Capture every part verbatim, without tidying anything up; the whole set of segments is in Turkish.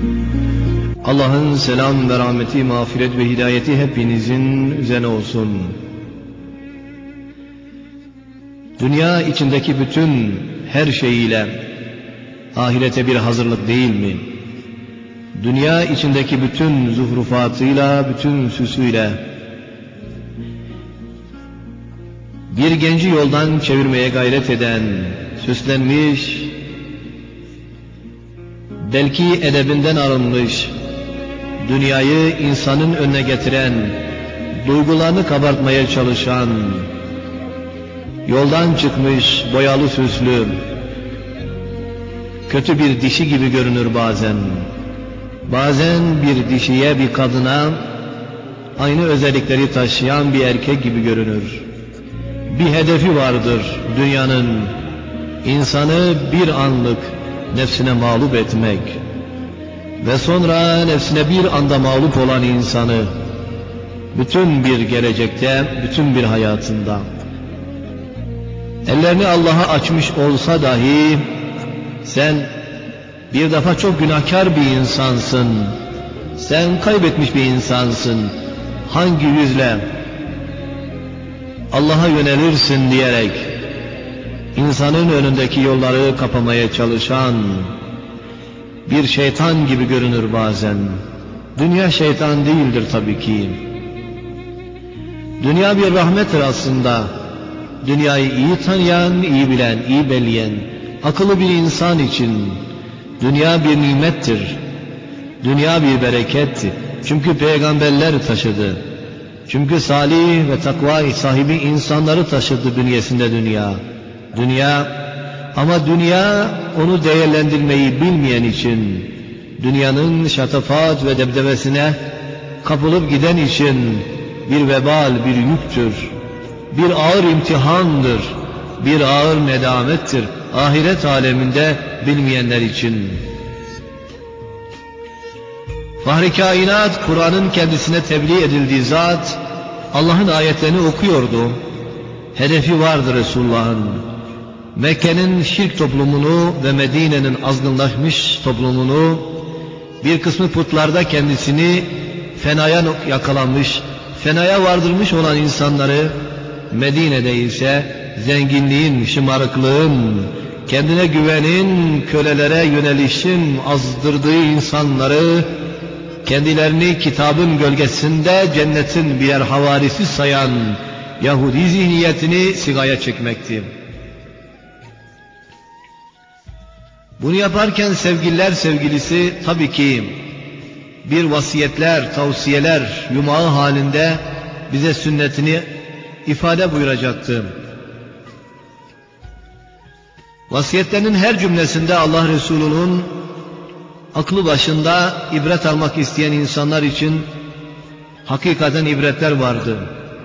Allah'ın selam ve rahmeti, mağfiret ve hidayeti hepinizin üzerine olsun. Dünya içindeki bütün her şeyiyle ahirete bir hazırlık değil mi? Dünya içindeki bütün zuhrufatıyla, bütün süsüyle bir genci yoldan çevirmeye gayret eden, süslenmiş, belki edebinden arınmış, dünyayı insanın önüne getiren, duygularını kabartmaya çalışan, yoldan çıkmış, boyalı süslü, kötü bir dişi gibi görünür bazen. Bazen bir dişiye, bir kadına aynı özellikleri taşıyan bir erkek gibi görünür. Bir hedefi vardır dünyanın, insanı bir anlık nefsine mağlup etmek ve sonra nefsine bir anda mağlup olan insanı bütün bir gelecekte, bütün bir hayatında ellerini Allah'a açmış olsa dahi sen bir defa çok günahkar bir insansın, sen kaybetmiş bir insansın, hangi yüzle Allah'a yönelirsin diyerek insanın önündeki yolları kapamaya çalışan bir şeytan gibi görünür bazen. Dünya şeytan değildir tabii ki. Dünya bir rahmettir aslında. Dünyayı iyi tanıyan, iyi bilen, iyi belleyen, akıllı bir insan için dünya bir nimettir. Dünya bir berekettir. Çünkü peygamberler taşıdı. Çünkü salih ve takva sahibi insanları taşıdı bünyesinde dünya. Dünya, ama dünya onu değerlendirmeyi bilmeyen için, dünyanın şatafat ve debdebesine kapılıp giden için bir vebal, bir yüktür, bir ağır imtihandır, bir ağır nedamettir ahiret aleminde bilmeyenler için. Fahri kainat, Kur'an'ın kendisine tebliğ edildiği zat, Allah'ın ayetlerini okuyordu. Hedefi vardı Resulullah'ın. Mekke'nin şirk toplumunu ve Medine'nin azgınlaşmış toplumunu, bir kısmı putlarda kendisini fenaya yakalanmış, fenaya vardırmış olan insanları, Medine'de ise zenginliğin, şımarıklığın, kendine güvenin, kölelere yönelişin azdırdığı insanları, kendilerini kitabın gölgesinde cennetin birer havarisi sayan Yahudi zihniyetini sigaya çekmekti. Bunu yaparken sevgililer sevgilisi tabii ki bir vasiyetler, tavsiyeler yumağı halinde bize sünnetini ifade buyuracaktı. Vasiyetlerinin her cümlesinde Allah Resulü'nün aklı başında ibret almak isteyen insanlar için hakikaten ibretler vardı.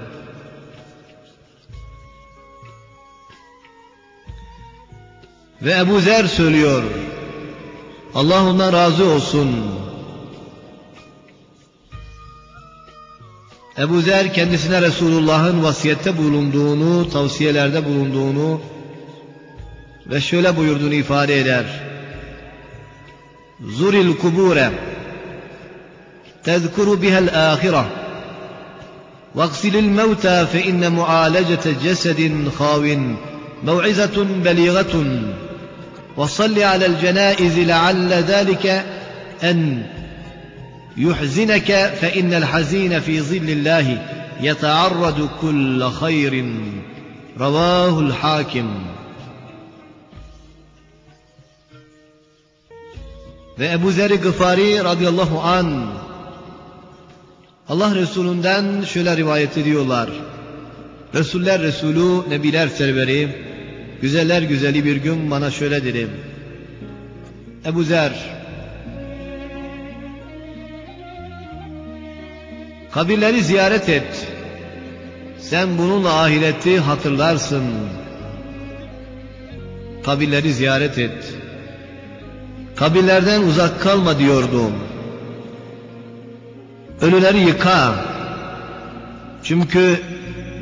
Ve Ebu Zer söylüyor, Allah ondan razı olsun. Ebu Zer kendisine Resulullah'ın vasiyette bulunduğunu, tavsiyelerde bulunduğunu ve şöyle buyurduğunu ifade eder. Zuril kubure tezkuru bihel ahire vaksilil mevta fe inne mualecete cesedin khavin mev'izetun beligatun ve salli alel cenaizi lealle zâlike en yuhzineke fe innel hazine fi zillillahi yetearradu kulle hayrin ravâhul hakim. Ve Ebu Zer-i Gıfari radıyallahu an Allah Resulü'nden şöyle rivayet ediyorlar. Resuller Resulü, Nebiler Serveri, güzeller güzeli bir gün bana şöyle dedi. Ebu Zer, kabirleri ziyaret et. Sen bununla ahireti hatırlarsın. Kabirleri ziyaret et. Kabirlerden uzak kalma diyordum. Ölüleri yıka. Çünkü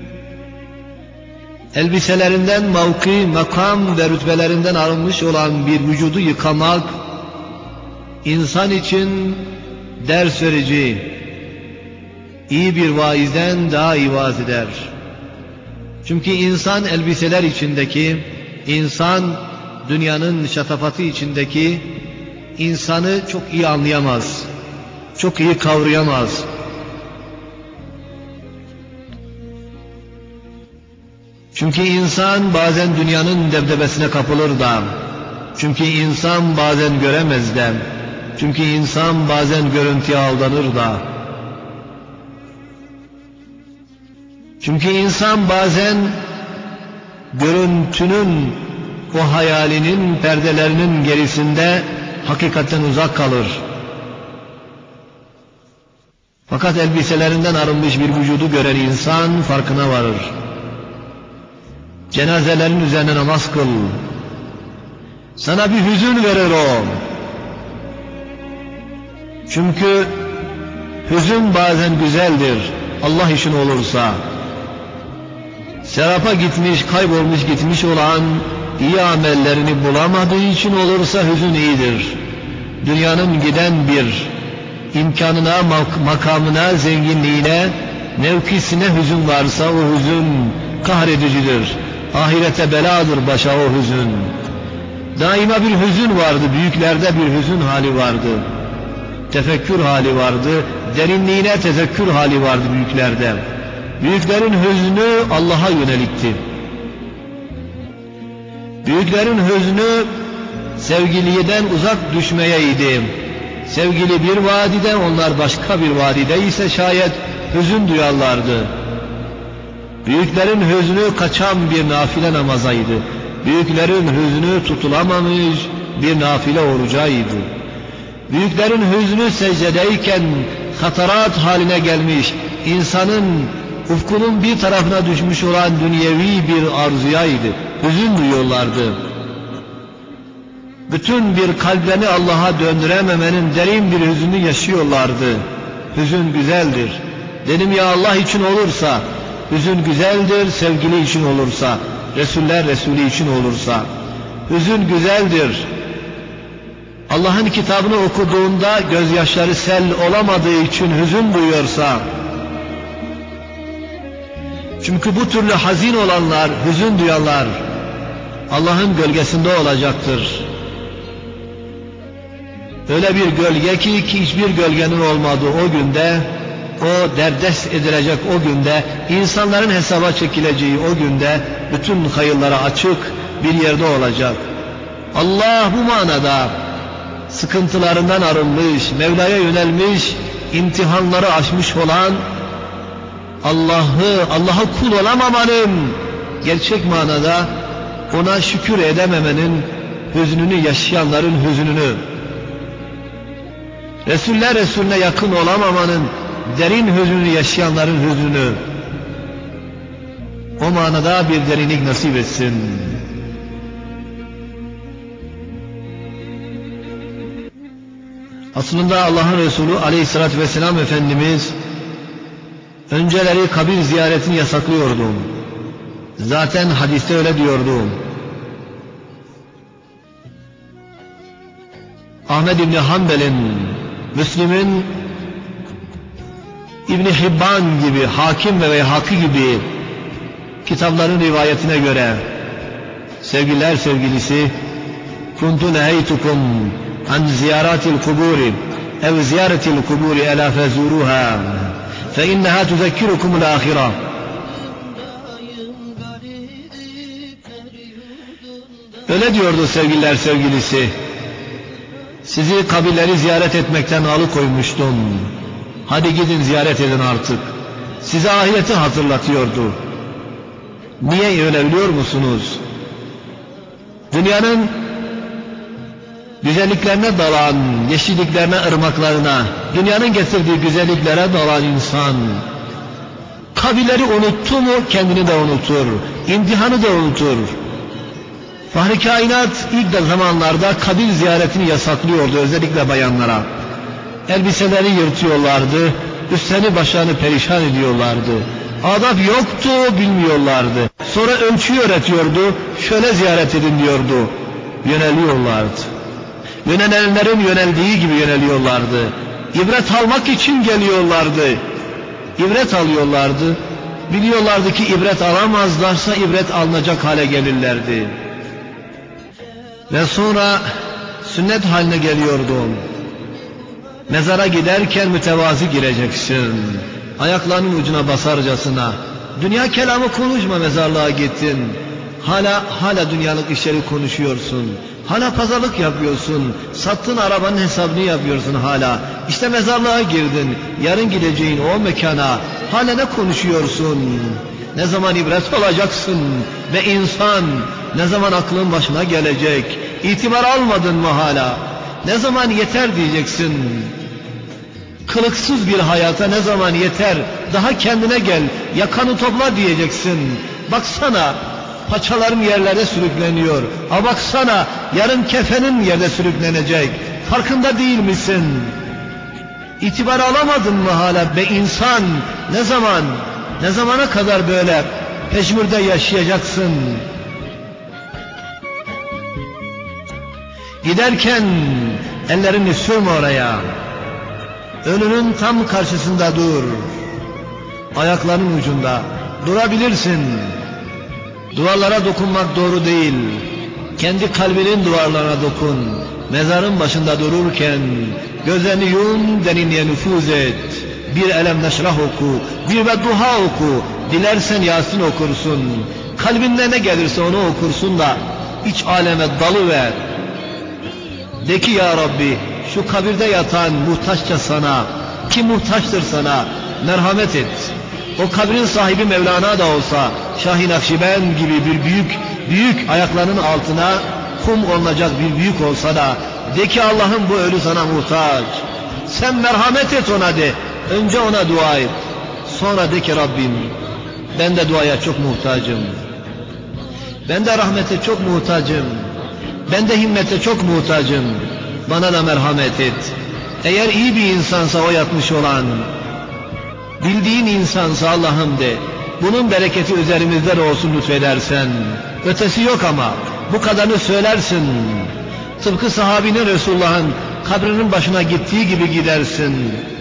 elbiselerinden mevki, makam ve rütbelerinden arınmış olan bir vücudu yıkamak, insan için ders verici, iyi bir vaizden daha iyi vaaz eder. Çünkü insan elbiseler içindeki, insan dünyanın şatafatı içindeki insanı çok iyi anlayamaz, çok iyi kavrayamaz. Çünkü insan bazen dünyanın debdebesine kapılır da, çünkü insan bazen göremez de, çünkü insan bazen görüntüye aldanır da, çünkü insan bazen görüntünün, o hayalinin perdelerinin gerisinde hakikatten uzak kalır. Fakat elbiselerinden arınmış bir vücudu gören insan farkına varır. Cenazelerin üzerine namaz kıl. Sana bir hüzün verir o. Çünkü hüzün bazen güzeldir, Allah için olursa. Serapa gitmiş, kaybolmuş gitmiş olan iyi amellerini bulamadığı için olursa hüzün iyidir. Dünyanın giden bir imkanına, makamına, zenginliğine, mevkisine hüzün varsa o hüzün kahredicidir. Ahirete beladır başa o hüzün. Daima bir hüzün vardı, büyüklerde bir hüzün hali vardı. Tefekkür hali vardı, derinliğine tezekkür hali vardı büyüklerde. Büyüklerin hüznü Allah'a yönelikti. Büyüklerin hüznü sevgiliden uzak düşmeyeydi. Sevgili bir vadide, onlar başka bir vadide ise şayet hüzün duyarlardı. Büyüklerin hüznü kaçan bir nafile namazaydı. Büyüklerin hüznü tutulamamış bir nafile orucaydı. Büyüklerin hüznü secdedeyken hatarat haline gelmiş, insanın ufkunun bir tarafına düşmüş olan dünyevi bir arzuyaydı. Hüzün duyuyorlardı. Bütün bir kalplerini Allah'a döndürememenin derin bir hüzünü yaşıyorlardı. Hüzün güzeldir. Dedim ya, Allah için olursa hüzün güzeldir, sevgili için olursa, Resuller Resulü için olursa. Hüzün güzeldir. Allah'ın kitabını okuduğunda gözyaşları sel olamadığı için hüzün duyuyorsa, çünkü bu türlü hazin olanlar, hüzün duyanlar Allah'ın gölgesinde olacaktır. Öyle bir gölge ki, ki hiçbir gölgenin olmadığı o günde, o derdest edilecek o günde, insanların hesaba çekileceği o günde bütün hayırlara açık bir yerde olacak. Allah bu manada sıkıntılarından arınmış, Mevla'ya yönelmiş, imtihanları aşmış olan, Allah'ı, Allah'a kul olamamanın, gerçek manada ona şükür edememenin hüznünü yaşayanların hüznünü, Resuller Resulüne yakın olamamanın derin hüznünü yaşayanların hüznünü, o manada bir derinlik nasip etsin. Aslında Allah'ın Resulü Aleyhisselatü Vesselam Efendimiz önceleri kabir ziyaretini yasaklıyordu. Zaten hadiste öyle diyordu. Ahmed İbni Hanbel'in, Müslim'in, İbni Hibban gibi, Hakim ve Veyhaki gibi kitapların rivayetine göre, sevgililer sevgilisi, kuntu neheytukum an ziyaratil kuburi ev ziyaretil kuburi ela fezuruha fe inneha tuzekkirukumul ahira. Öyle diyordu sevgililer sevgilisi, sizi kabirleri ziyaret etmekten alıkoymuştum, hadi gidin ziyaret edin artık. Size ahireti hatırlatıyordu. Niye öyle biliyor musunuz? Dünyanın güzelliklerine dalan, yeşilliklerine, ırmaklarına, dünyanın getirdiği güzelliklere dalan insan, kabirleri unuttu mu kendini de unutur, imtihanı da unutur. Fahri kainat ilk zamanlarda kabir ziyaretini yasaklıyordu, özellikle bayanlara. Elbiseleri yırtıyorlardı, üstlerini başlarını perişan ediyorlardı. Adab yoktu, bilmiyorlardı. Sonra ölçüyü öğretiyordu, şöyle ziyaret edin diyordu, yöneliyorlardı. Yönelenlerin yöneldiği gibi yöneliyorlardı. İbret almak için geliyorlardı. İbret alıyorlardı. Biliyorlardı ki ibret alamazlarsa ibret alınacak hale gelirlerdi. Ve sonra sünnet haline geliyordu. Mezara giderken mütevazi gireceksin. Ayaklarının ucuna basarcasına. Dünya kelamı konuşma, mezarlığa gittin. Hala hala dünyalık işleri konuşuyorsun. Hala pazarlık yapıyorsun. Sattığın arabanın hesabını yapıyorsun hala. İşte mezarlığa girdin. Yarın gideceğin o mekana hala ne konuşuyorsun? Ne zaman ibret olacaksın? Ve insan, ne zaman aklın başına gelecek? İtibar almadın mı hala? Ne zaman yeter diyeceksin? Kılıksız bir hayata ne zaman yeter? Daha kendine gel, yakanı topla diyeceksin. Baksana, paçalarım yerlere sürükleniyor. Ha baksana, yarın kefenin yerde sürüklenecek. Farkında değil misin? İtibar alamadın mı hala be insan? Ne zaman, ne zamana kadar böyle pejmürde yaşayacaksın? Giderken ellerini sürme oraya. Ölünün tam karşısında dur. Ayaklarının ucunda durabilirsin. Duvarlara dokunmak doğru değil. Kendi kalbinin duvarlarına dokun. Mezarın başında dururken gözlerini yum, derinliğe nüfuz et. Bir Elem Neşrah oku, bir Bedduha oku. Dilersen Yasin okursun. Kalbinde ne gelirse onu okursun da iç aleme dalıver. De ki ya Rabbi, şu kabirde yatan muhtaçça sana, ki muhtaçtır sana, merhamet et. O kabrin sahibi Mevlana da olsa, Şah-ı Nakşibend gibi bir büyük, büyük ayaklarının altına kum olacak bir büyük olsa da, de ki Allah'ım bu ölü sana muhtaç. Sen merhamet et ona de, önce ona dua et. Sonra de ki Rabbim, ben de duaya çok muhtacım. Ben de rahmete çok muhtacım. Ben de himmete çok muhtacım. Bana da merhamet et. Eğer iyi bir insansa o yatmış olan, bildiğin insansa Allah'ım de, bunun bereketi üzerimizde olsun lütfedersen. Ötesi yok ama bu kadarını söylersin. Tıpkı sahabinin Resulullah'ın kabrinin başına gittiği gibi gidersin.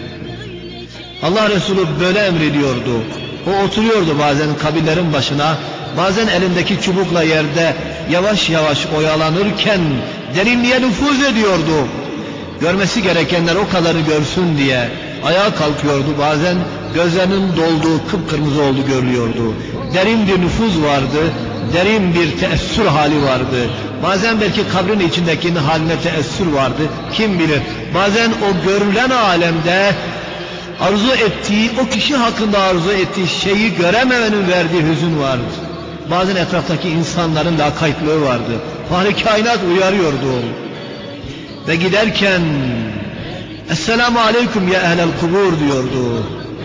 Allah Resulü böyle emrediyordu. O oturuyordu bazen kabirlerin başına, bazen elindeki çubukla yerde yavaş yavaş oyalanırken derinliğe nüfuz ediyordu. Görmesi gerekenler o kadarı görsün diye ayağa kalkıyordu. Bazen gözlerinin dolduğu, kıpkırmızı olduğu görülüyordu. Derin bir nüfuz vardı, derin bir teessür hali vardı. Bazen belki kabrin içindekinin haline teessür vardı, kim bilir. Bazen o görülen alemde arzu ettiği, o kişi hakkında arzu ettiği şeyi görememenin verdiği hüzün vardı. Bazen etraftaki insanların lakaytlığı vardı. Fahri kainat uyarıyordu. Ve giderken Esselamu aleyküm ya ehlel kubur diyordu.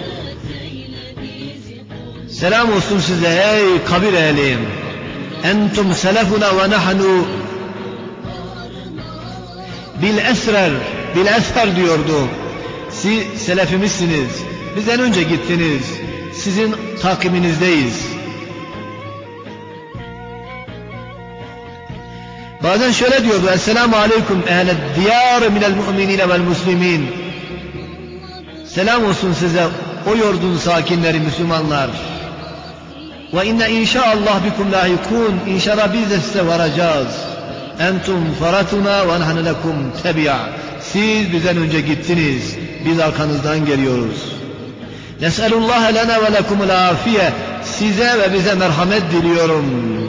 Selam olsun size ey kabir ehli. Entum selefuna ve nahnu bil esrer, bil esrer diyordu. Siz selefimizsiniz. Bizden önce gittiniz. Sizin takiminizdeyiz. Bazen şöyle diyordu. Esselamu aleyküm ehled diyar minel mu'minine vel muslimin. Selam olsun size o yurdun sakinleri Müslümanlar. Ve inne inşaallah bikum lahikun. İnşallah biz de size varacağız. Entum faratuna ve nahnu lekum tebi'a. Siz bizden önce gittiniz. Biz arkanızdan geliyoruz. Nes'elullaha lana ve lekumul afiye. Size ve bize merhamet diliyorum.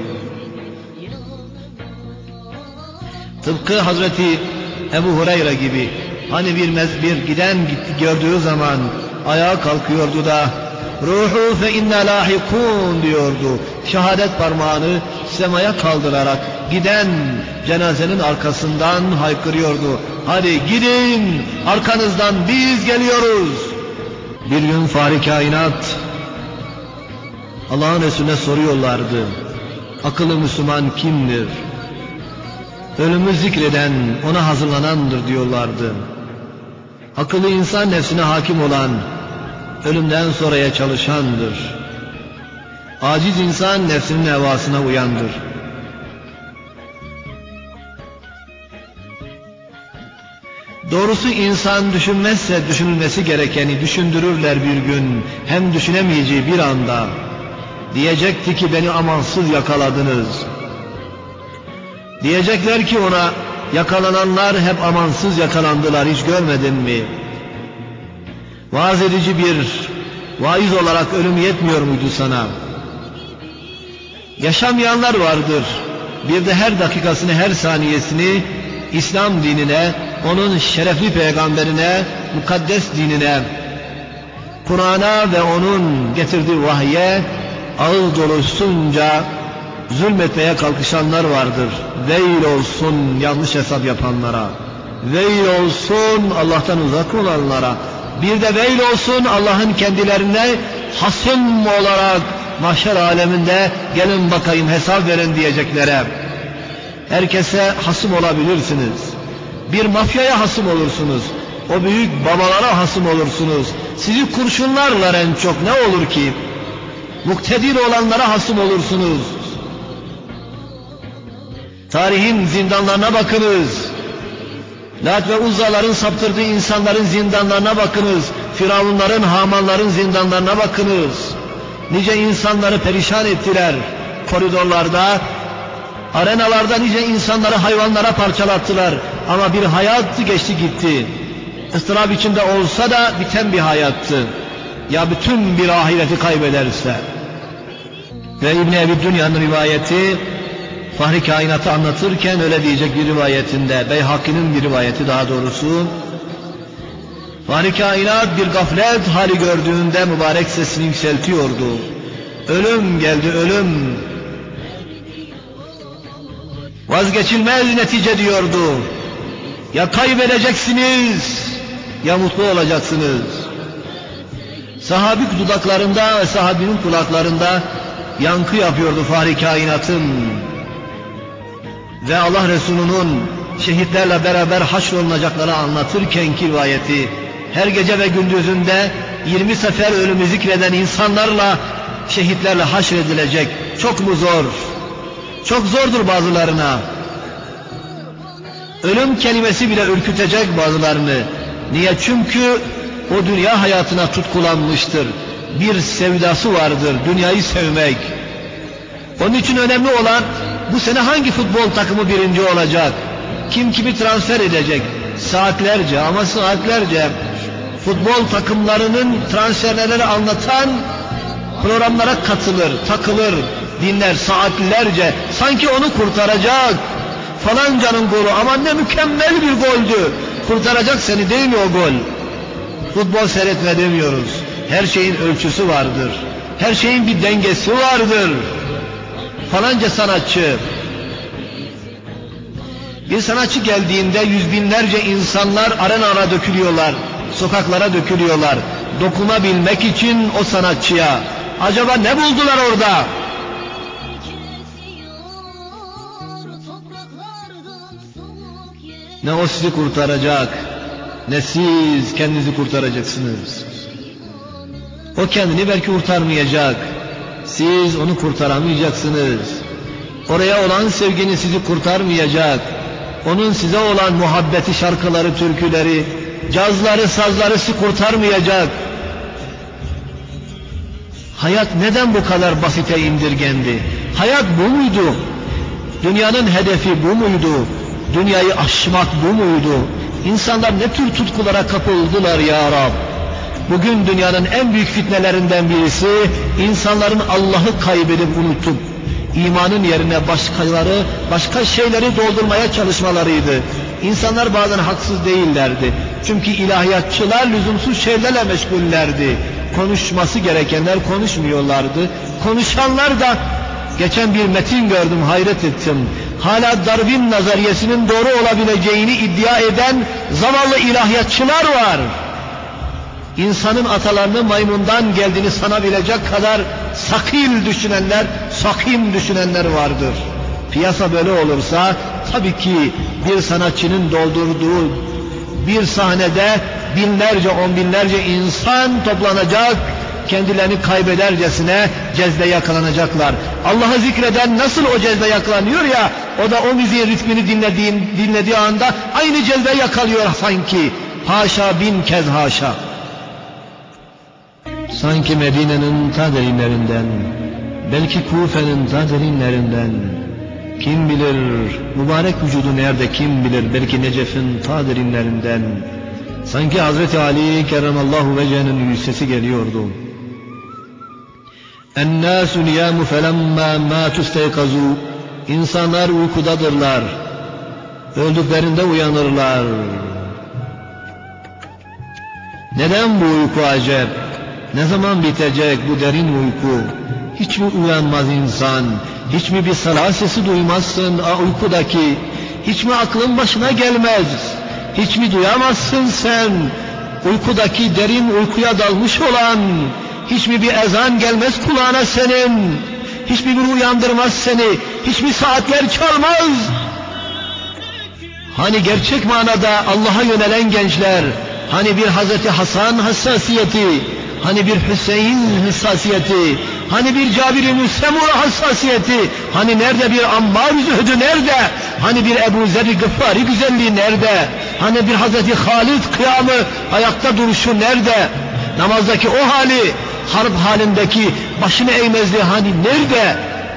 Tıpkı Hazreti Ebu Hureyre gibi, hani bir mezbir giden gitti gördüğü zaman ayağa kalkıyordu da ruhu fe inna lahikun diyordu. Şehadet parmağını semaya kaldırarak giden cenazenin arkasından haykırıyordu. Hadi gidin, arkanızdan biz geliyoruz. Bir gün Fahri Kainat Allah'ın Resulüne soruyorlardı. Akıllı Müslüman kimdir? Ölümü zikreden, ona hazırlanandır diyorlardı. Akıllı insan nefsine hakim olan, ölümden sonraya çalışandır. Aciz insan nefsinin hevasına uyandır. Doğrusu insan düşünmezse düşünülmesi gerekeni düşündürürler bir gün, hem düşünemeyeceği bir anda. Diyecekti ki beni amansız yakaladınız. Diyecekler ki ona, yakalananlar hep amansız yakalandılar, hiç görmedin mi? Vaaz edici bir vaiz olarak ölüm yetmiyor muydu sana? Yaşamayanlar vardır. Bir de her dakikasını, her saniyesini İslam dinine, onun şerefli peygamberine, mukaddes dinine, Kur'an'a ve onun getirdiği vahye ağız dolusunca zulmetmeye kalkışanlar vardır. Veil olsun yanlış hesap yapanlara, veil olsun Allah'tan uzak olanlara, bir de veil olsun Allah'ın kendilerine hasım olarak mahşer aleminde gelin bakayım hesap verin diyeceklere. Herkese hasım olabilirsiniz. Bir mafyaya hasım olursunuz. O büyük babalara hasım olursunuz. Sizi kurşunlarlar en çok, ne olur ki? Muktedir olanlara hasım olursunuz. Tarihin zindanlarına bakınız. Lat ve Uzzaların saptırdığı insanların zindanlarına bakınız. Firavunların, Hamanların zindanlarına bakınız. Nice insanları perişan ettiler. Koridorlarda, arenalarda nice insanları hayvanlara parçalattılar. Ama bir hayat geçti gitti. Istırap içinde olsa da biten bir hayattı. Ya bütün bir ahireti kaybederse. Ve İbn Ebi Dünya'nın rivayeti, Fahri Kainat'ı anlatırken öyle diyecek bir rivayetinde, Beyhaki'nin bir rivayeti daha doğrusu, Fahri Kainat bir gaflet hali gördüğünde mübarek sesini yükseltiyordu. Ölüm geldi, ölüm. Vazgeçilmez netice diyordu. Ya kaybedeceksiniz, ya mutlu olacaksınız. Sahabik dudaklarında ve sahabinin kulaklarında yankı yapıyordu Fahri Kainat'ın ve Allah Resulü'nün şehitlerle beraber haşrolunacakları anlatırkenki rivayeti, her gece ve gündüzünde yirmi sefer ölümü zikreden insanlarla, şehitlerle haşredilecek. Çok mu zor? Çok zordur bazılarına. Ölüm kelimesi bile ürkütecek bazılarını. Niye? Çünkü o dünya hayatına tutkulanmıştır. Bir sevdası vardır, dünyayı sevmek. Onun için önemli olan, bu sene hangi futbol takımı birinci olacak? Kim kimi transfer edecek? Saatlerce, ama saatlerce futbol takımlarının transferleri anlatan programlara katılır, takılır, dinler saatlerce. Sanki onu kurtaracak. Falancanın golü, aman ne mükemmel bir goldü. Kurtaracak seni değil mi o gol? Futbol seyretme demiyoruz. Her şeyin ölçüsü vardır. Her şeyin bir dengesi vardır. Falanca sanatçı, bir sanatçı geldiğinde yüz binlerce insanlar arenara dökülüyorlar, sokaklara dökülüyorlar, dokunabilmek için o sanatçıya. Acaba ne buldular orada? Ne o sizi kurtaracak, ne siz kendinizi kurtaracaksınız. O kendini belki kurtarmayacak, siz onu kurtaramayacaksınız. Oraya olan sevgini sizi kurtarmayacak. Onun size olan muhabbeti, şarkıları, türküleri, cazları, sazları sizi kurtarmayacak. Hayat neden bu kadar basite indirgendi? Hayat bu muydu? Dünyanın hedefi bu muydu? Dünyayı aşmak bu muydu? İnsanlar ne tür tutkulara kapıldılar ya Rab? Bugün dünyanın en büyük fitnelerinden birisi, insanların Allah'ı kaybedip unutup imanın yerine başkaları, başka şeyleri doldurmaya çalışmalarıydı. İnsanlar bazen haksız değillerdi. Çünkü ilahiyatçılar lüzumsuz şeylerle meşgullerdi. Konuşması gerekenler konuşmuyorlardı. Konuşanlar da, geçen bir metin gördüm, hayret ettim. Hala Darwin nazariyesinin doğru olabileceğini iddia eden zavallı ilahiyatçılar var. İnsanın atalarının maymundan geldiğini sanabilecek kadar sakil düşünenler, sakim düşünenler vardır. Piyasa böyle olursa tabii ki bir sanatçının doldurduğu bir sahnede binlerce, on binlerce insan toplanacak kendilerini kaybedercesine cezbe yakalanacaklar. Allah'ı zikreden nasıl o cezbe yakalanıyor ya, o da o müziğin ritmini dinlediğin, dinlediği anda aynı cezbe yakalıyor sanki. Haşa, bin kez haşa. Sanki Medine'nin ta derinlerinden, belki Kufe'nin ta derinlerinden, kim bilir mübarek vücudu nerede, kim bilir, belki Necef'in ta derinlerinden, sanki Hazreti Ali kerramallahu vecehe'nin yüksesi geliyordu. اَنَّاسُ نِيَامُ فَلَمَّا مَا تُسْتَيْقَزُوا İnsanlar uykudadırlar, öldüklerinde uyanırlar. Neden bu uyku acep? Ne zaman bitecek bu derin uyku? Hiç mi uyanmaz insan? Hiç mi bir salah sesi duymazsın a uykudaki? Hiç mi aklın başına gelmez? Hiç mi duyamazsın sen? Uykudaki derin uykuya dalmış olan, hiç mi bir ezan gelmez kulağına senin? Hiç mi bir uyandırmaz seni? Hiç mi saatler çalmaz? Hani gerçek manada Allah'a yönelen gençler, hani bir Hazreti Hasan hassasiyeti, hani bir Hüseyin hassasiyeti, hani bir Cabir-i Semura hassasiyeti, hani nerede bir Ammar zühdü nerede, hani bir Ebu Zer-i Gıffari güzelliği nerede, hani bir Hazreti Halid kıyamı, ayakta duruşu nerede, namazdaki o hali, harp halindeki başını eğmezliği hani nerede?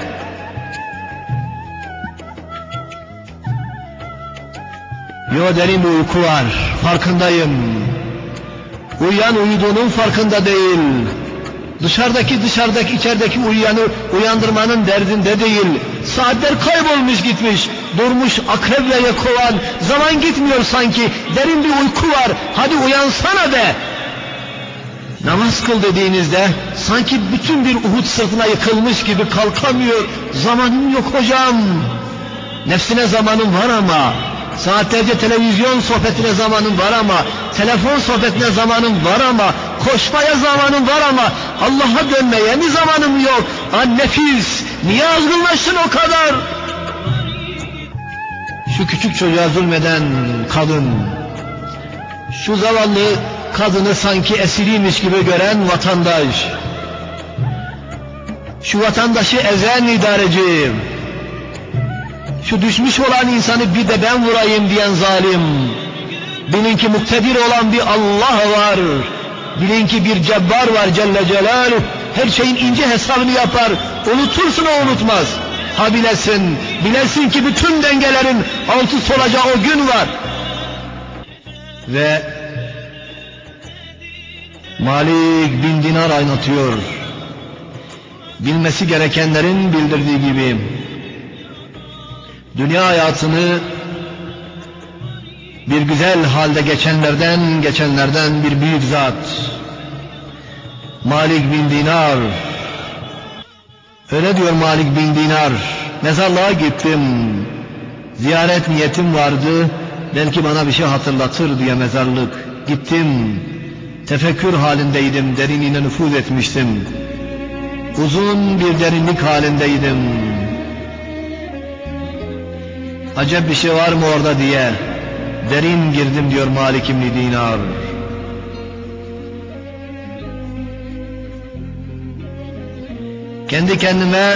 Yo, derin bir uyku var, farkındayım. Uyuyan uyuduğunun farkında değil. Dışarıdaki dışarıdaki içerideki uyuyanı uyandırmanın derdinde değil. Saatler kaybolmuş gitmiş, durmuş akreple kovan, zaman gitmiyor sanki, derin bir uyku var, hadi uyansana be. Namaz kıl dediğinizde sanki bütün bir Uhud sırtına yıkılmış gibi kalkamıyor. Zamanım yok hocam. Nefsine zamanım var ama, saatlerce televizyon sohbetine zamanım var ama, telefon sohbetine zamanım var ama, koşmaya zamanım var ama, Allah'a dönmeye mi zamanım yok? An nefis, niye azgınlaştın o kadar? Şu küçük çocuğa zulmeden kadın, şu zavallı kadını sanki esiriymiş gibi gören vatandaş, şu vatandaşı ezen idareci, şu düşmüş olan insanı bir de ben vurayım diyen zalim, bilin ki muktedir olan bir Allah var, bilin ki bir cebbar var Celle Celaluhu, her şeyin ince hesabını yapar, unutursun o unutmaz. Ha bilesin, bilesin ki bütün dengelerin altı solacağı o gün var. Ve Malik bin Dinar anlatıyor, bilmesi gerekenlerin bildirdiği gibi, dünya hayatını bir güzel halde geçenlerden geçenlerden bir büyük zat Malik bin Dinar, öyle diyor Malik bin Dinar, mezarlığa gittim, ziyaret niyetim vardı, belki bana bir şey hatırlatır diye mezarlık gittim, tefekkür halindeydim, derinliğine nüfuz etmiştim, uzun bir derinlik halindeydim, acep bir şey var mı orada diye derin girdim diyor Malik bin Dinar. Kendi kendime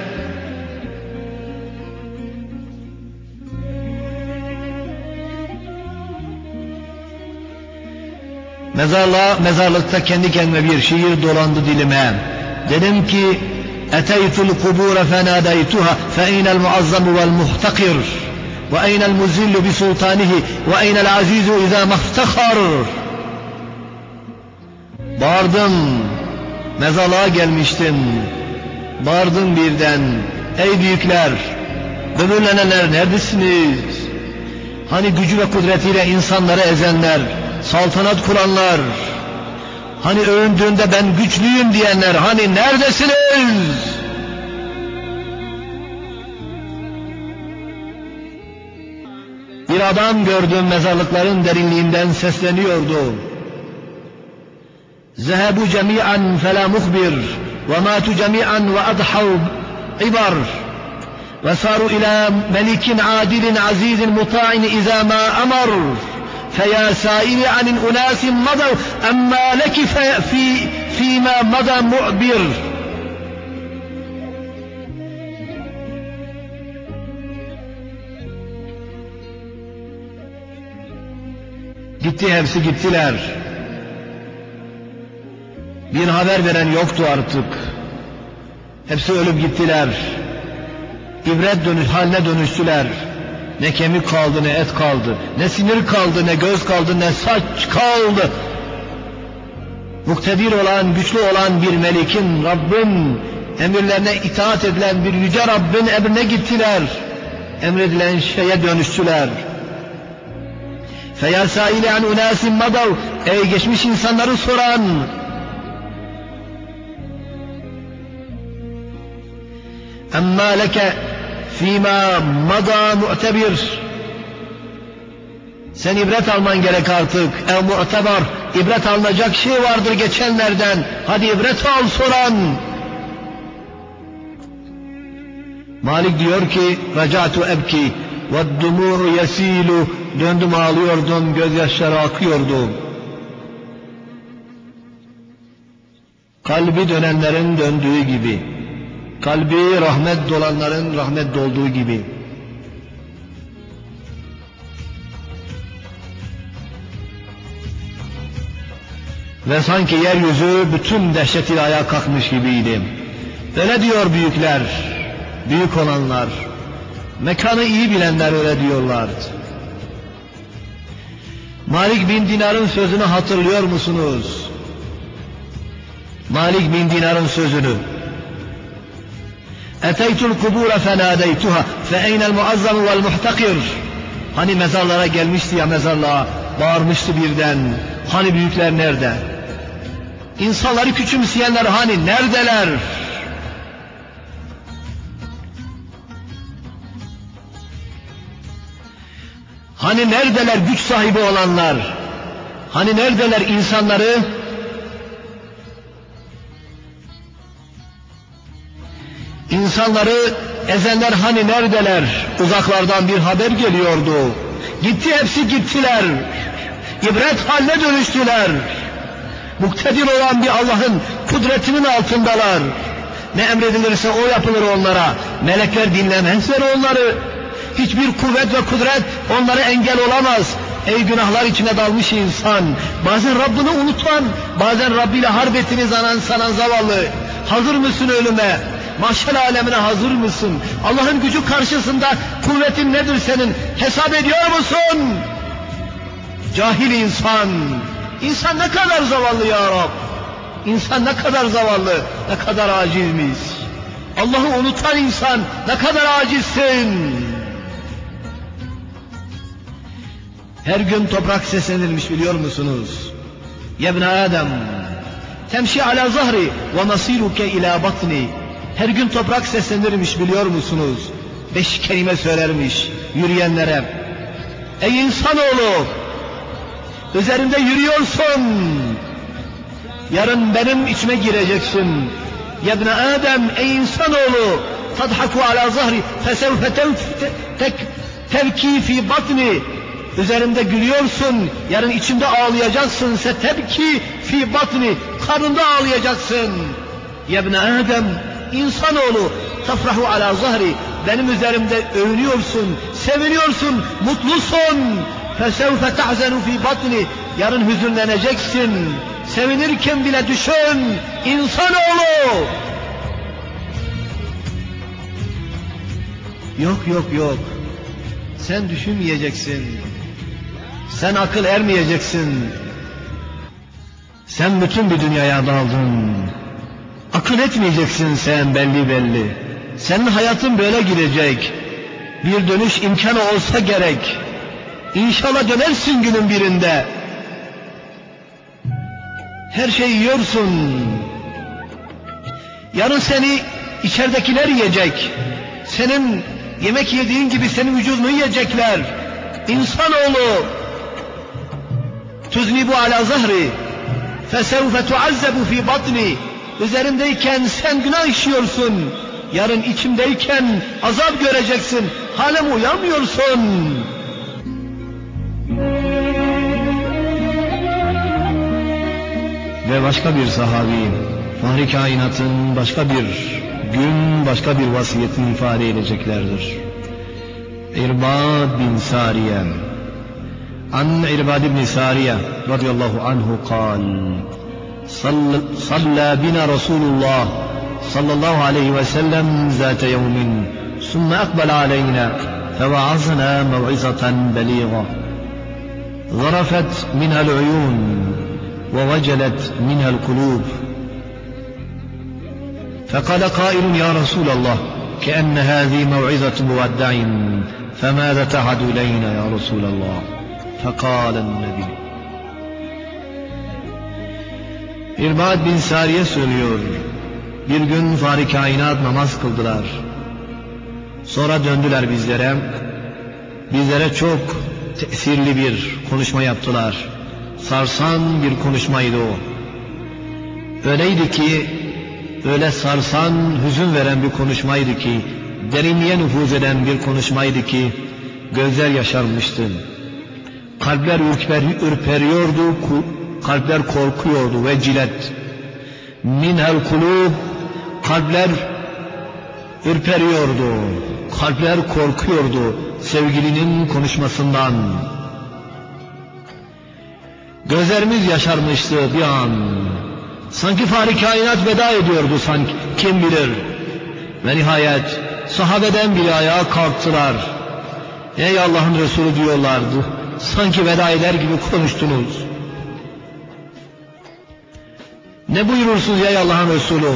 mezarlığa, mezarlıkta kendi kendime bir şiir dolandı dilime. Dedim ki eteytul kubure fenadeytuha fe eynel muazzamu vel muhtakir ve eynel muzillu bi sultanihi ve eynel azizu izâ mehtekar. Bağırdım, mezarlığa gelmiştim, bağırdım birden, ey büyükler, böbürlenenler neredesiniz? Hani gücü ve kudretiyle insanları ezenler, saltanat kuranlar, hani övündüğünde ben güçlüyüm diyenler, hani neredesiniz? Bir adam gördüm, mezarlıkların derinliğinden sesleniyordu. Zehebu cemi'an fela muhbir ve matu cemi'an ve adhav ibar ve saru ila melikin adilin azizin muta'in izâ ma amar فيا سائل عن الأناس مضوا أما لك في فيما مضى معبر. Gitti, hepsi gittiler. Bir haber veren yoktu artık. Hepsi ölüp gittiler. İbret dönüş, haline dönüştüler. Ne kemik kaldı, ne et kaldı, ne sinir kaldı, ne göz kaldı, ne saç kaldı. Muktedir olan, güçlü olan bir melikin, Rabbin emirlerine itaat edilen bir yüce Rabbin emrine gittiler. Emredilen şeye dönüştüler. فَيَا سَائِلِ عَنْ اُنَاسٍ مَضَوْا Ey geçmiş insanları soran, اَمَّا لَكَ فِيمَا مَضَى مُعْتَبِرٍ Sen ibret alman gerek artık. ev mu'tebar, ibret alınacak şey vardır geçenlerden. Hadi ibret al soran. Malik diyor ki, رَجَعْتُ اَبْكِي وَالدُّمُوعُ يَسِيلُ Döndüm ağlıyordum, gözyaşları akıyordu. Kalbi dönenlerin döndüğü gibi, kalbi rahmet dolanların rahmet dolduğu gibi. Ve sanki yeryüzü bütün dehşetiyle ayağa kalkmış gibiydi. Öyle diyor büyükler, büyük olanlar, mekanı iyi bilenler öyle diyorlar. Malik bin Dinar'ın sözünü hatırlıyor musunuz? Malik bin Dinar'ın sözünü. Eteytul kubura fenadeytuha fe eynel muazzam vel muhtakir. Hani mezarlara gelmişti ya, mezarlığa bağırmıştı birden. Hani büyükler nerede? İnsanları küçümseyenler hani neredeler? Hani neredeler güç sahibi olanlar? Hani neredeler insanları İnsanları ezenler hani neredeler? Uzaklardan bir haber geliyordu. Gitti, hepsi gittiler. İbret haline dönüştüler. Muktedir olan bir Allah'ın kudretinin altındalar. Ne emredilirse o yapılır onlara. Melekler dinlemezler onları. Hiçbir kuvvet ve kudret onlara engel olamaz. Ey günahlar içine dalmış insan, bazen Rabbini unutan, bazen Rabbi ile harp ettiğini sanan, sanan zavallı. Hazır mısın ölüme? Mahşer alemine hazır mısın? Allah'ın gücü karşısında kuvvetin nedir senin? Hesap ediyor musun? Cahil insan. İnsan ne kadar zavallı ya Rab. İnsan ne kadar zavallı, ne kadar acizmiş. Allah'ı unutan insan ne kadar acizsin. Her gün toprak seslenirmiş biliyor musunuz? Yebne Adem, temşi ala zahri ve nasiruke ila batni. Her gün toprak seslenirmiş biliyor musunuz? Beş kelime söylermiş yürüyenlere. Ey insanoğlu, üzerinde yürüyorsun. Yarın benim içime gireceksin. Yebne Adem, ey insanoğlu, tadhaku ala zahri fesevfe tevki fi batni. Üzerimde gülüyorsun, yarın içimde ağlayacaksın. Setebki fi batni, karnında ağlayacaksın. Yebne Adem, insanoğlu, tafrahu ala zahri, benim üzerimde övünüyorsun, seviniyorsun, mutlusun. Fesevfe tahzenu fi batni, yarın hüzünleneceksin. Sevinirken bile düşün, insanoğlu. Yok yok yok, sen düşünmeyeceksin. Sen akıl ermeyeceksin. Sen bütün bir dünyaya daldın. Akıl etmeyeceksin sen belli belli. Senin hayatın böyle gidecek. Bir dönüş imkanı olsa gerek. İnşallah dönersin günün birinde. Her şeyi yiyorsun. Yarın seni içeridekiler yiyecek. Senin yemek yediğin gibi senin vücudunu yiyecekler. İnsanoğlu, tuznibu ala zahri fesevfe tuazzebu fi batni. Üzerimdeyken sen günah işiyorsun. Yarın içimdeyken azap göreceksin. Hala mı uyanmıyorsun? ve başka bir sahabi Fahri kainatın başka bir gün, başka bir vasiyetini ifade edeceklerdir. İrbad bin Sariye An İrbad bin Sariye radıyallahu anhu kal Salla bina Resulullah sallallahu aleyhi ve sellem zate yevmin sümme akbel aleyna fevaazna mev'izatan beliga ظرفت منها العيون ووجلت منها القلوب فقال قائل يا رسول الله كأن هذه موعظة مودع فماذا تعهد إلينا يا رسول الله فقال النبي İrbad bin Sariye söylüyor, bir gün Fahri kainat namaz kıldılar, sonra döndüler bizlere, bizlere çok tesirli bir konuşma yaptılar, sarsan bir konuşmaydı o. Öyleydi ki, öyle sarsan, hüzün veren bir konuşmaydı ki, derinliğe nüfuz eden bir konuşmaydı ki, gözler yaşarmıştı. Kalpler ürper, ürperiyordu, kalpler korkuyordu ve cilet. Minhel kulub, kalpler ürperiyordu, kalpler korkuyordu sevgilinin konuşmasından. Gözlerimiz yaşarmıştı bir an. Sanki Fahri kainat veda ediyordu sanki, kim bilir. Ve nihayet sahabeden biri ayağa kalktılar. Ey Allah'ın Resulü diyorlardı. Sanki veda eder gibi konuştunuz. Ne buyurursunuz ey Allah'ın Resulü?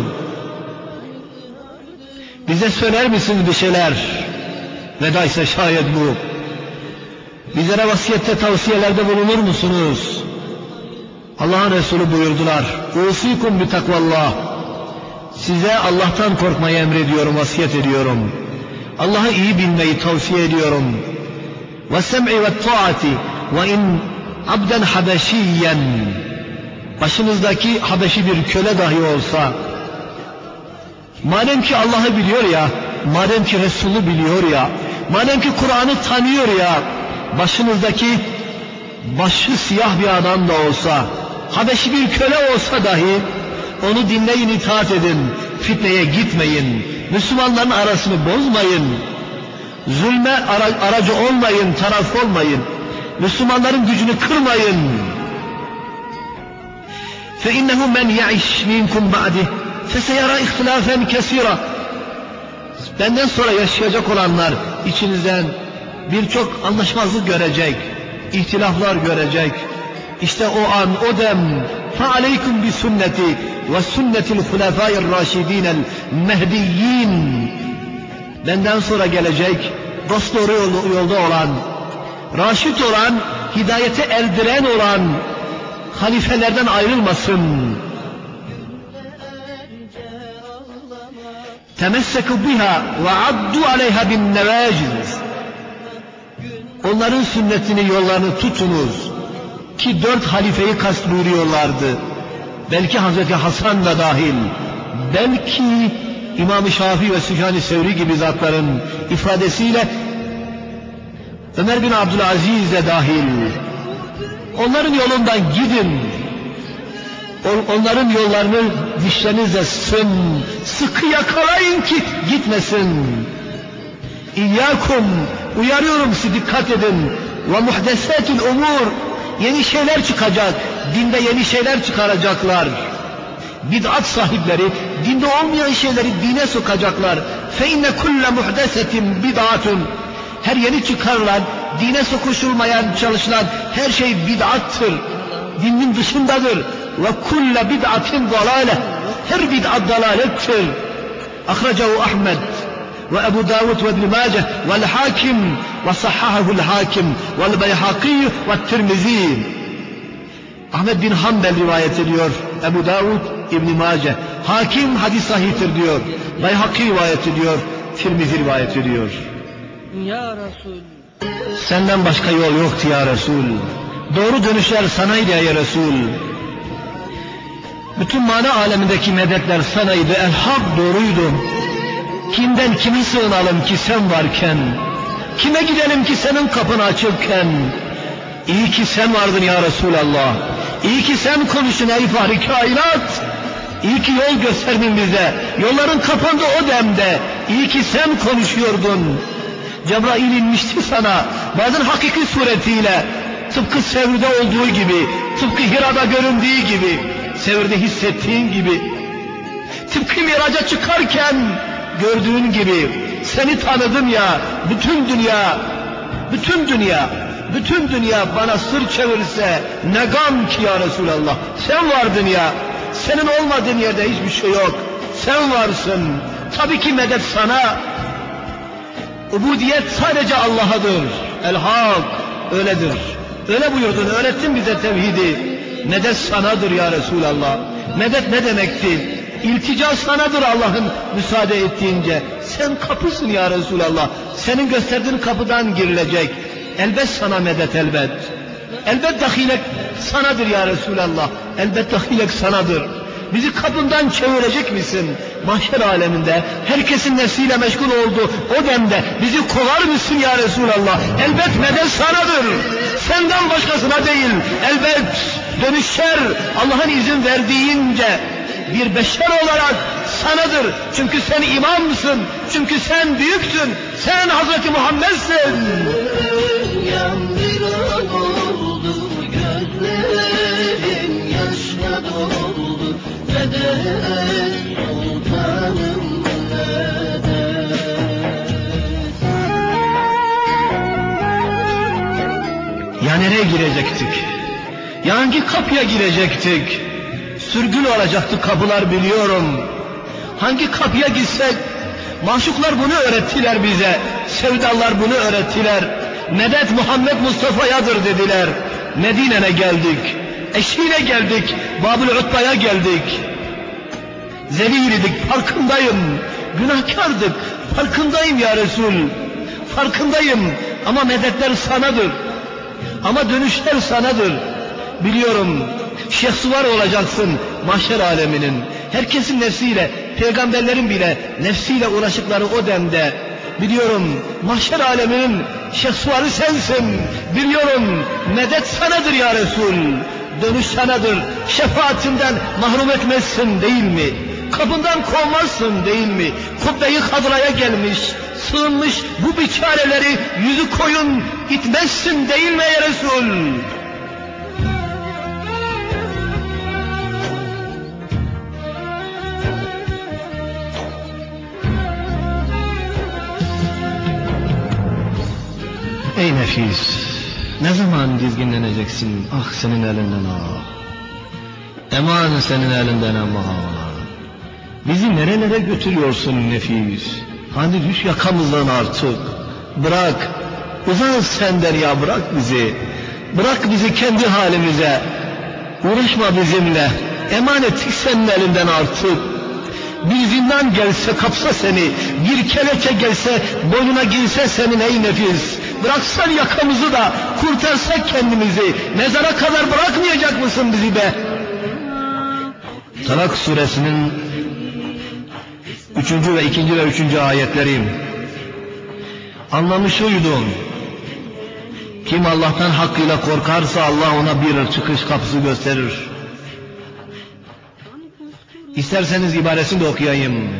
Bize söyler misiniz bir şeyler? Veda ise şayet bu. Bizlere vasiyette, tavsiyelerde bulunur musunuz? Allah'ın Resulü buyurdular. Usikum bi takvallah. Size Allah'tan korkmayı emrediyorum, vasiyet ediyorum. Allah'ı iyi bilmeyi tavsiye ediyorum. Ve sem'i ve taati ve in abden habeşiyyen. Başınızdaki Habeşi bir köle dahi olsa, madem ki Allah'ı biliyor ya, madem ki Resulü biliyor ya, madem ki Kur'an'ı tanıyor ya, başınızdaki başı siyah bir adam da olsa, Habeşi bir köle olsa dahi, onu dinleyin, itaat edin, fitneye gitmeyin, Müslümanların arasını bozmayın, zulme ara- aracı olmayın, taraf olmayın, Müslümanların gücünü kırmayın. فَاِنَّهُ مَنْ يَعِشْ مِنْكُمْ بَعْدِهِ فَسَيَرَى اِخْتِلَافًا كَثِيرًا. Benden sonra yaşayacak olanlar içinizden birçok anlaşmazlık görecek, ihtilaflar görecek. İşte o an, o dem فَعَلَيْكُمْ بِسُنَّتِ وَسُنَّةِ الْخُلَفَاءِ الرَّاشِد۪ينَ الْمَهْدِيِّينَ. Benden sonra gelecek, dosdoğru yolda olan, raşit olan, hidayete erdiren olan halifelerden ayrılmasın. Temesseku biha ve addu aleyha bin nevaciz. Onların sünnetini, yollarını tutunuz. Ki dört halifeyi kast buyuruyorlardı. Belki Hazreti Hasan da dahil. Belki İmam-ı Şafii ve Süfyan-ı Sevri gibi zatların ifadesiyle Ömer bin Abdülaziz de dahil. Onların yolundan gidin. Onların yollarını dişlerinizle sın, sıkı yakalayın ki gitmesin. İyyâkum, uyarıyorum sizi, dikkat edin. Ve muhdesâtil umur, yeni şeyler çıkacak, dinde yeni şeyler çıkaracaklar. Bid'at sahipleri dinde olmayan şeyleri dine sokacaklar. Fe inne kulle muhdesetin bid'atun. Her yeni çıkarılan, dine sokuşulmayan, çalışılan her şey bid'attır. Dinin dışındadır. Ve kulle bid'atin dalale. Her bid'at dalalettir. Akhracahu Ahmed ve Ebu Davud ve İbn Majah vel Hakim ve sahhahahu'l Hakim vel Beyhaki ve Tirmizi. Ahmed bin Hanbel rivayet ediyor. Ebu Davud, İbn Majah. Hakim hadis sahihtir diyor. Beyhaki rivayet ediyor. Tirmizi rivayet ediyor. Ya Resul. Senden başka yol yoktu ya Resul. Doğru dönüşler sanaydı ya Resul. Bütün mana alemindeki medetler sanaydı. El hak doğruydu. Kimden kimi sığınalım ki sen varken? Kime gidelim ki senin kapın açıkken? İyi ki sen vardın ya Resulallah. İyi ki sen konuşun ey fahri kainat. İyi ki yol gösterdin bize. Yolların kapandı o demde. İyi ki sen konuşuyordun. Cebrail inmişti sana bazen hakiki suretiyle. Tıpkı Sevr'de olduğu gibi, tıpkı Hira'da göründüğü gibi, Sevr'de hissettiğin gibi, tıpkı Miraç'a çıkarken gördüğün gibi. Seni tanıdım ya, bütün dünya, bütün dünya, bütün dünya bana sır çevirse ne gam ki ya Resulallah. Sen vardın ya, senin olmadığın yerde hiçbir şey yok. Sen varsın, tabii ki medet sana. Ubudiyet sadece Allah'adır. El-Hak öyledir. Öyle buyurdun, öğrettin bize tevhidi. Medet sanadır ya Resulallah. Medet ne demekti? İltica sanadır Allah'ın müsaade ettiğince. Sen kapısın ya Resulallah. Senin gösterdiğin kapıdan girilecek. Elbet sana medet elbet. Elbet dahilek sanadır ya Resulallah. Elbet dahilek sanadır. Bizi kapından çevirecek misin? Mahşer aleminde herkesin nefsiyle meşgul olduğu o demde bizi kovar mısın ya Resulallah? Elbet medet sanadır. Senden başkasına değil. Elbet dönüşler Allah'ın izin verdiğince bir beşer olarak sanadır. Çünkü sen imamsın. Çünkü sen büyüksün. Sen Hazreti Muhammed'sin. Ya nereye girecektik? Ya hangi kapıya girecektik? Sürgün olacaktı kapılar biliyorum. Hangi kapıya gitsek? Maşuklar bunu öğrettiler bize. Sevdalar bunu öğrettiler. Medet Muhammed Mustafa'yadır dediler. Medine'ne geldik. Eşiğine geldik. Babül Utba'ya geldik. Zeliliydik, farkındayım. Günahkardık, farkındayım ya Resul. Farkındayım ama medetler sanadır. Ama dönüşler sanadır. Biliyorum, şehsuvar olacaksın mahşer aleminin. Herkesin nefsiyle, peygamberlerin bile nefsiyle uğraşıkları o demde. Biliyorum, mahşer aleminin şehsuvarı sensin. Biliyorum, medet sanadır ya Resul. Dönüş sanadır. Şefaatinden mahrum etmezsin değil mi? Kapından kovmazsın değil mi? Kubbe-i Hadra'ya gelmiş, sığınmış bu biçareleri yüzü koyun itmezsin değil mi ya Resul? Ey nefis, ne zaman dizginleneceksin? Ah senin elinden ah. Eman senin elinden ama. Bizi nerelere götürüyorsun nefis? Hadi düş yakamızdan artık. Bırak, uzan senden ya, bırak bizi. Bırak bizi kendi halimize. Uğraşma bizimle. Eman ettik senin elinden artık. Bir zindan gelse kapsa seni, bir kelepçe gelse boynuna girse senin ey nefis. Bıraksan yakamızı da kurtarsak kendimizi. Mezara kadar bırakmayacak mısın bizi be? Talak suresinin üçüncü ve ikinci ve üçüncü ayetleri. Anlamış uydum. Kim Allah'tan hakkıyla korkarsa Allah ona bir çıkış kapısı gösterir. İsterseniz ibaresini de okuyayım.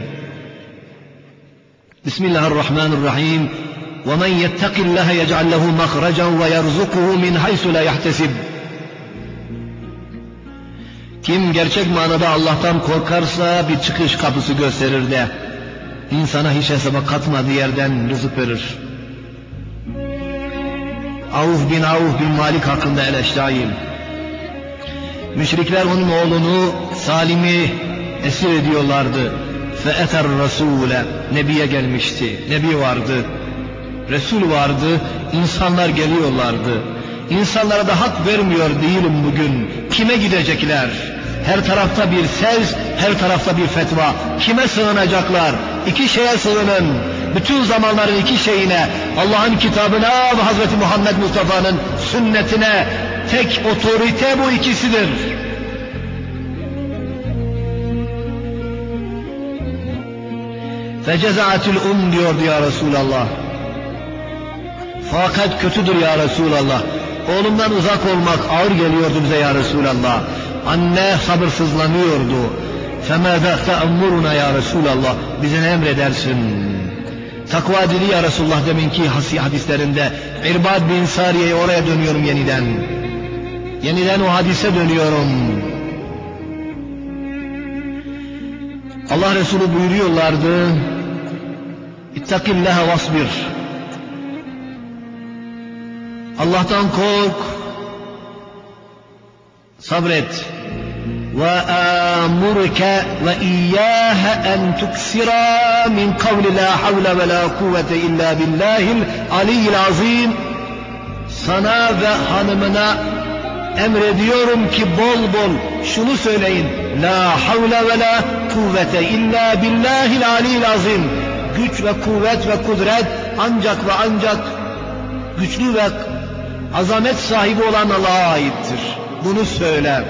Bismillahirrahmanirrahim. وَمَنْ يَتَّقِ اللّٰهَ يَجْعَلْ لَهُ مَخْرَجًا وَيَرْزُقُهُ مِنْ حَيْثُ لَا يَحْتَسِبُ. Kim gerçek manada Allah'tan korkarsa bir çıkış kapısı gösterir de insana hiç hesaba katmadığı yerden rızık verir. Avf bin Avf bin Malik hakkında el-Eş'ari. Müşrikler onun oğlunu Salim'i esir ediyorlardı. فَاَتَى الرَّسُولَ Nebiye gelmişti. Nebi vardı. Resul vardı. İnsanlar geliyorlardı. İnsanlara da hak vermiyor değilim bugün. Kime gidecekler? Her tarafta bir ses, her tarafta bir fetva. Kime sığınacaklar? İki şeye sığının. Bütün zamanların iki şeyine, Allah'ın kitabına ve Hazreti Muhammed Mustafa'nın sünnetine. Tek otorite bu ikisidir. Fecezaatül um diyordu ya Resulallah. Fakat kötüdür ya Resulallah. oğlumdan uzak olmak ağır geliyordu bize ya Resulallah. Anne sabırsızlanıyordu. فَمَاذَا تَأْمُرُنَا ya Resulallah, bize ne emredersin? Takva dedi ya Resulullah deminki hadislerinde. İrbad bin Sariye'ye, oraya dönüyorum yeniden. Yeniden o hadise dönüyorum. Allah Resulü buyuruyorlardı. İttakillâhe vasbir. Allah'tan kork, sabret. Ve amurke ve iyyâhe en tuksira min kavli la havle ve la kuvvete illa billahil aliyyil azim. Sana ve hanımına emrediyorum ki bol bol şunu söyleyin. La havle ve la kuvvete illa billahil aliyyil azim. Güç ve kuvvet ve kudret ancak ve ancak güçlü ve azamet sahibi olan Allah'a aittir. Bunu söyle.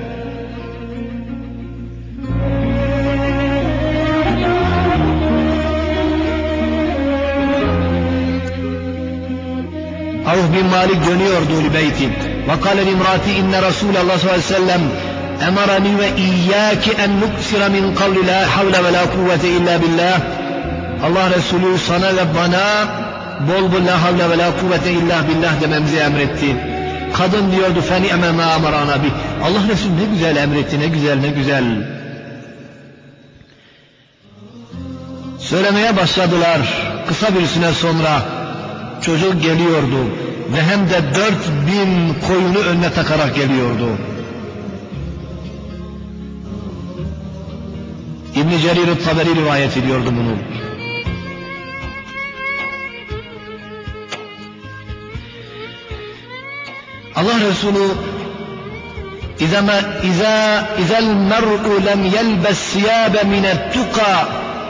Avf bin Malik dönüyordu Lübeyti. Ve kâle limrati inne Resulallah sallallahu aleyhi ve sellem emarani ve iyyâki en nuksira min kavli la havle ve la kuvvete illa billah. Allah Resulü sana ve bana bol bol la havle ve la kuvvete illa billah dememizi emretti. Kadın diyordu feni'me ma amarana bih. Allah Resulü ne güzel emretti, ne güzel, ne güzel. Söylemeye başladılar. Kısa bir süre sonra çocuk geliyordu ve hem de dört bin koyunu önüne takarak geliyordu. İbn-i Cerir Taberi rivayet ediyordu bunu. Allah Resulü İza iza iza'l mer'u lem yelbes siyabe min't tuqa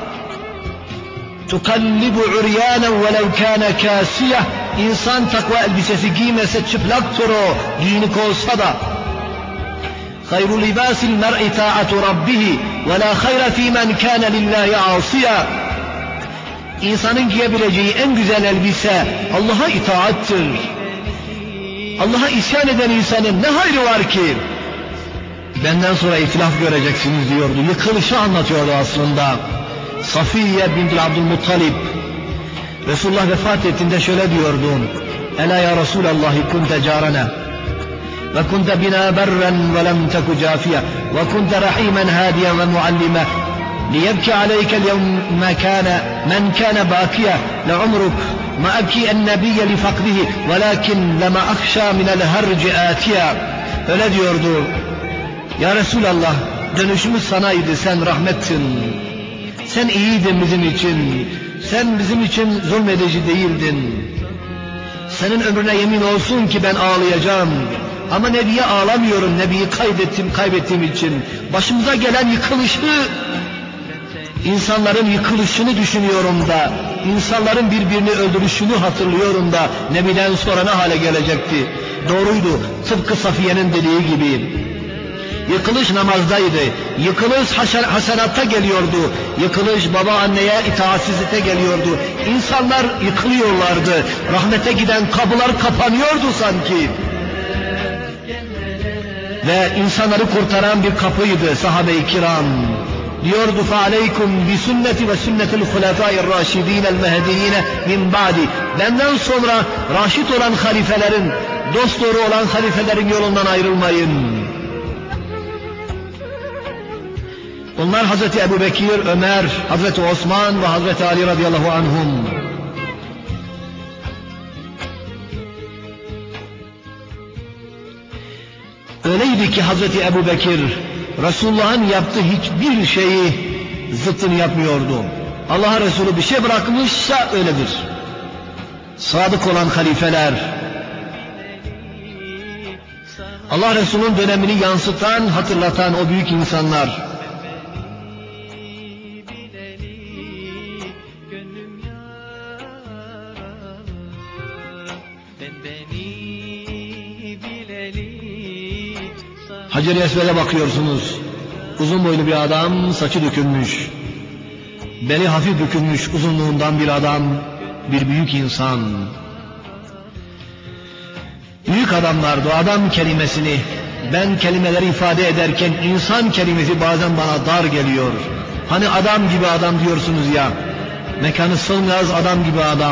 tukallibu uryanen velev kana kasiyah. İnsan takva elbisesi giymese çıplaktır o, giyinik olsa da. Hayru libasil mer'i ta'atu rabbihi ve la hayra fi men kana lillahi asiya. İnsanın giyebileceği en güzel elbise Allah'a itaattir. Allah'a isyan eden insanın ne hayrı var ki? Benden sonra itilaf göreceksiniz diyordu. Yıkılışı anlatıyordu aslında. Safiye binti Abdülmuttalib Resulullah vefat ettiğinde şöyle diyordu. Ela ya Resulallah kunte carana ve kunte bina berren ve lem teku cafiye ve kunte rahimen hadiyen ve muallime liyebki aleykel yevme kâne men kâne bâkiye le'umruk ma ebki ennebiyye li fakdihi velakin lema akhşâ minel harci âtiye. Öyle diyordu. Ya Resulallah, dönüşümüz sanaydı, sen rahmettin. Sen iyiydin bizim için. Sen bizim için zulmedici değildin. Senin ömrüne yemin olsun ki ben ağlayacağım. Ama Nebi'ye ağlamıyorum. Nebi'yi kaybettim, kaybettiğim için. Başımıza gelen yıkılışı, insanların yıkılışını düşünüyorum da, insanların birbirini öldürüşünü hatırlıyorum da, Nebi'den sonra ne hale gelecekti? Doğruydu, tıpkı Safiye'nin dediği gibi. Yıkılış namazdaydı, yıkılış hasenatta geliyordu, yıkılış baba anneye itaatsizlikte geliyordu. İnsanlar yıkılıyorlardı, rahmete giden kapılar kapanıyordu sanki. Ve insanları kurtaran bir kapıydı sahabe-i kiram. Diyordu فَعَلَيْكُمْ بِسُنَّةِ وَسُنَّةِ الْخُلَفَاءِ الرَّاشِد۪ينَ الْمَهْدِيِّينَ مِنْ بَعْدِ. Benden sonra raşit olan halifelerin, dosdoğru olan halifelerin yolundan ayrılmayın. Onlar Hazreti Ebu Bekir, Ömer, Hazreti Osman ve Hazreti Ali radıyallahu anhum. Öyleydi ki Hazreti Ebu Bekir, Resulullah'ın yaptığı hiçbir şeyi zıttını yapmıyordu. Allah Resulü bir şey bırakmışsa öyledir. Sadık olan halifeler, Allah Resulü'nün dönemini yansıtan, hatırlatan o büyük insanlar, Hacer-i Esved'e bakıyorsunuz. Uzun boylu bir adam, saçı dökülmüş. Beli hafif bükülmüş uzunluğundan bir adam, bir büyük insan. Büyük büyük adamlardı. Adam kelimesini ben kelimeleri ifade ederken insan kelimesi bazen bana dar geliyor. Hani adam gibi adam diyorsunuz ya, mekanı sığmaz adam gibi adam.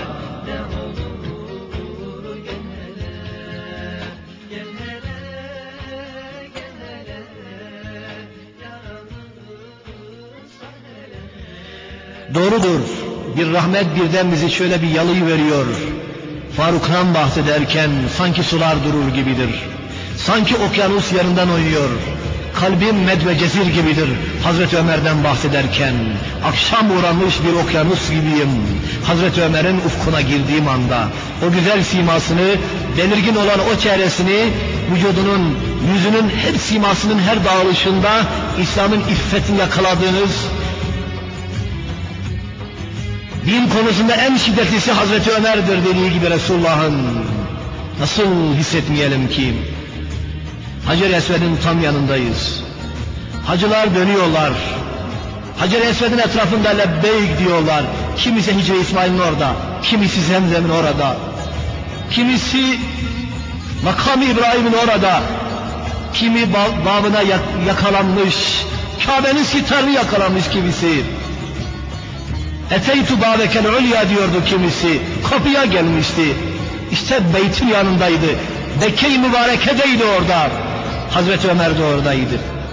Doğrudur, bir rahmet birden bizi şöyle bir yalayı veriyor. Faruk'tan bahsederken sanki sular durur gibidir. Sanki okyanus yanından oynuyor. Kalbim medvecesir gibidir Hazreti Ömer'den bahsederken. Akşam uğramış bir okyanus gibiyim Hazreti Ömer'in ufkuna girdiğim anda. O güzel simasını, belirgin olan o çehresini, vücudunun, yüzünün her simasının her dağılışında İslam'ın iffetini yakaladığınız, din konusunda en şiddetlisi Hazreti Ömer'dir dediği gibi Resulullah'ın. Nasıl hissetmeyelim ki? Hacer-i Esved'in tam yanındayız. Hacılar dönüyorlar. Hacer-i Esved'in etrafında lebbeyk diyorlar. Kimisi Hicri İsmail'in orada, kimisi Zemzem'in orada, kimisi Makam-ı İbrahim'in orada, kimi babına yakalanmış, Kabe'nin sitarını yakalamış kimisi. Eteytu babekel ulya diyordu kimisi, kapıya gelmişti. İşte beytin yanındaydı. Bekke-i mübarekedeydi orada. Hazreti Ömer de oradaydı.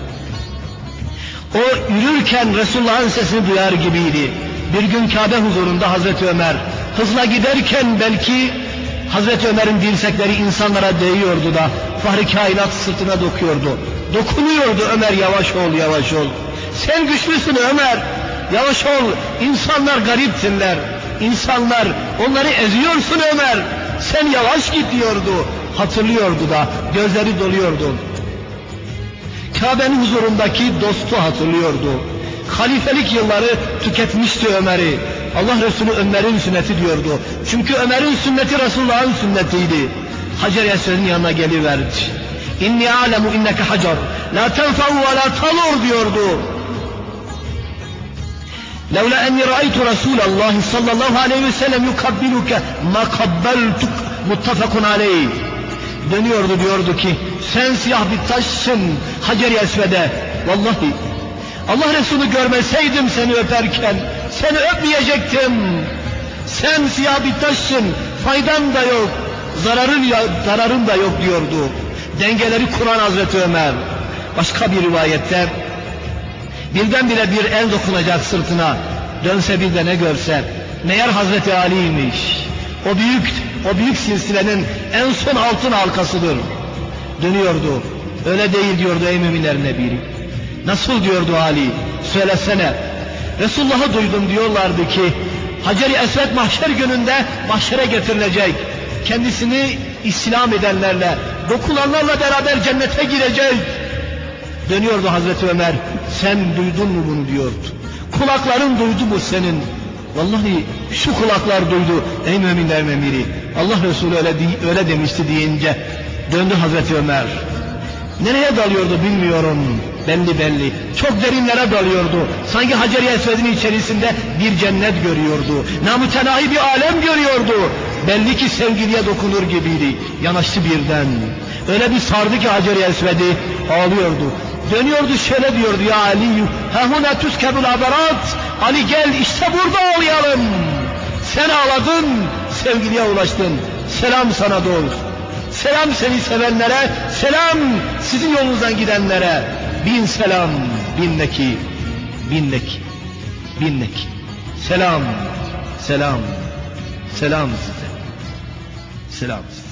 O yürürken Resulullah'ın sesini duyar gibiydi. Bir gün Kabe huzurunda Hazreti Ömer hızla giderken belki Hazreti Ömer'in dirsekleri insanlara değiyordu da Fahri Kainat sırtına dokuyordu. Dokunuyordu. Ömer yavaş ol, yavaş ol. Sen güçlüsün Ömer. Yavaş ol. İnsanlar gariptirler. İnsanlar, onları eziyorsun Ömer. Sen yavaş git diyordu. Hatırlıyordu da gözleri doluyordu. Kabe'nin huzurundaki dostu hatırlıyordu. Halifelik yılları tüketmişti Ömer'i. Allah Resulü Ömer'in sünneti diyordu. Çünkü Ömer'in sünneti Resulullah'ın sünnetiydi. Hacer-i Esved'in yanına geliverdi. İnni alemu inneke hacer la tenfa'u ve la talur diyordu. Levla enni ra'aytu Resulallah sallallahu aleyhi ve sellem yukabbiluke ma kabbeltuk muttafakun aleyh. Dönüyordu diyordu ki sen siyah bir taşsın Hacer-i Esved'e. Vallahi Allah Resulü görmeseydim seni öperken seni öpmeyecektim. Sen siyah bir taşsın, faydan da yok, zararın, ya, zararın da yok diyordu. Dengeleri kuran Hazreti Ömer. Başka bir rivayette birdenbire bir el dokunacak sırtına, dönse bir de ne görse meğer Hazreti Ali'ymiş. O büyük, o büyük silsilenin en son altın halkasıdır. Dönüyordu. Öyle değil diyordu ey müminlerin biri. Nasıl diyordu Ali? Söylesene. Resulullah'ı duydum diyorlardı ki Hacer-i Esved mahşer gününde mahşere getirilecek. Kendisini İslam edenlerle, dokunanlarla beraber cennete girecek. Dönüyordu Hazreti Ömer. Sen duydun mu bunu diyordu. Kulakların duydu mu senin? Vallahi şu kulaklar duydu ey müminlerin emiri. Allah Resulü öyle, öyle demişti deyince döndü Hazreti Ömer. Nereye dalıyordu bilmiyorum. Belli belli. Çok derinlere dalıyordu. Sanki Hacer-i Esved'in içerisinde bir cennet görüyordu. Namütenahi bir alem görüyordu. Belli ki sevgiliye dokunur gibiydi. Yanaştı birden. Öyle bir sardı ki Hacer-i Esved'i ağlıyordu. Dönüyordu şöyle diyordu ya Ali. Hehune tüskebul aberat. Ali gel işte burada ağlayalım. Sen ağladın, sevgiliye ulaştın. Selam sana dost. Selam seni sevenlere, selam sizin yolunuzdan gidenlere. Bin selam, bin neki, bin neki, bin neki. Selam, selam, selam size. Selam size.